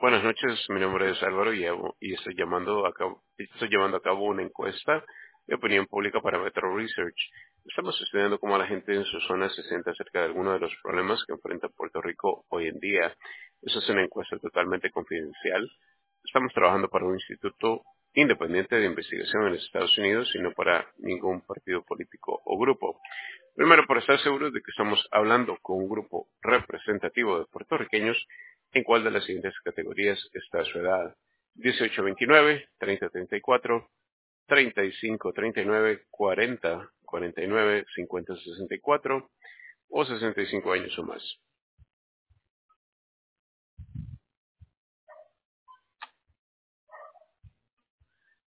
Buenas noches, mi nombre es Álvaro y estoy llevando a cabo una encuesta de opinión pública para Metro Research. Estamos estudiando cómo la gente en su zona se siente acerca de algunos de los problemas que enfrenta Puerto Rico hoy en día. Esa es una encuesta totalmente confidencial. Estamos trabajando para un instituto independiente de investigación en los Estados Unidos y no para ningún partido político o grupo. Primero, para estar seguros de que estamos hablando con un grupo representativo de puertorriqueños, ¿en cuál de las siguientes categorías está su edad? 18 a 29, 30 a 34, 35 a 39, 40 a 49, 50 a 64 o 65 años o más.